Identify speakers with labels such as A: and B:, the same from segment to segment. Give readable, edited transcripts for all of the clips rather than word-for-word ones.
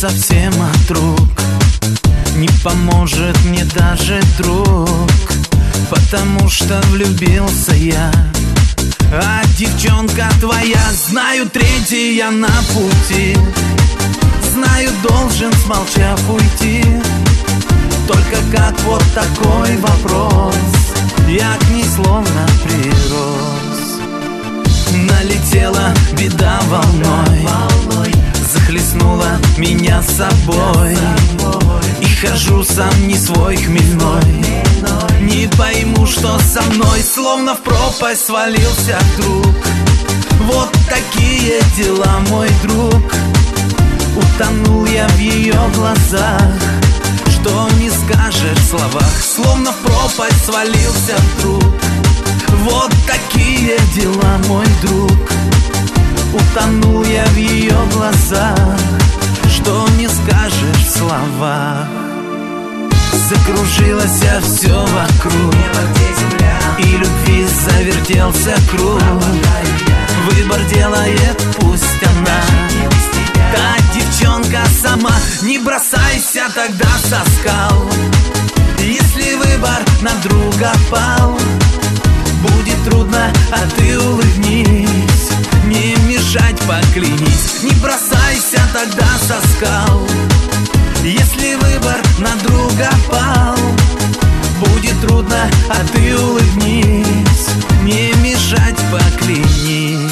A: совсем от рук. Не поможет мне даже друг, потому что влюбился я. А девчонка твоя, знаю, третья на пути. Знаю, должен, смолчав, уйти. Только как вот такой вопрос, я к ней словно прирос. Налетела беда волной, захлестнула меня собой. И хожу сам не свой хмельной. Не пойму, что со мной, словно в пропасть свалился друг. Вот такие дела, мой друг. Утонул я в ее глазах, что не скажешь в словах. Словно в пропасть свалился друг. Вот такие дела, мой друг. Утонул я в ее глазах, что не скажешь в словах. Закружилось все вокруг, и любви завертелся круг. Выбор делает пусть она, та девчонка сама. Не бросайся тогда со скал, если выбор на друга пал. Будет трудно, а ты улыбнись, не мешать, поклянись. Не бросайся тогда со скал, если выбор на друга пал. Будет трудно, а ты улыбнись, не мешать, поклянись.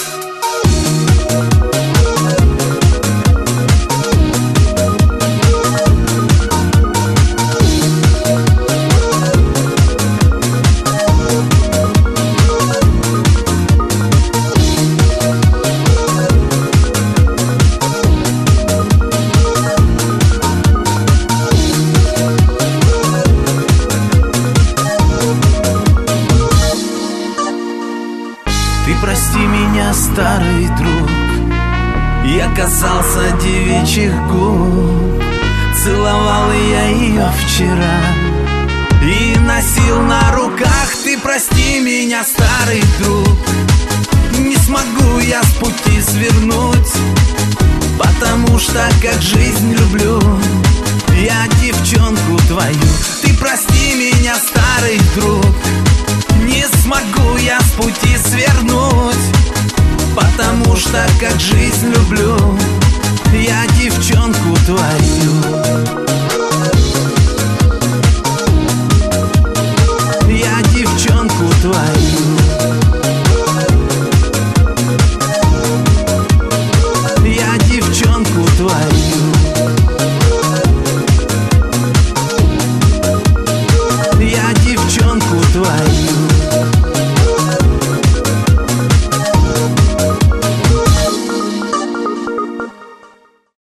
A: Прости меня, старый друг, я касался девичьих губ. Целовал я ее вчера и носил на руках. Ты прости меня, старый друг, не смогу я с пути свернуть, потому что как жизнь люблю я девчонку твою. Ты прости меня, старый друг, не смогу я с пути свернуть, потому что как жизнь люблю я девчонку твою.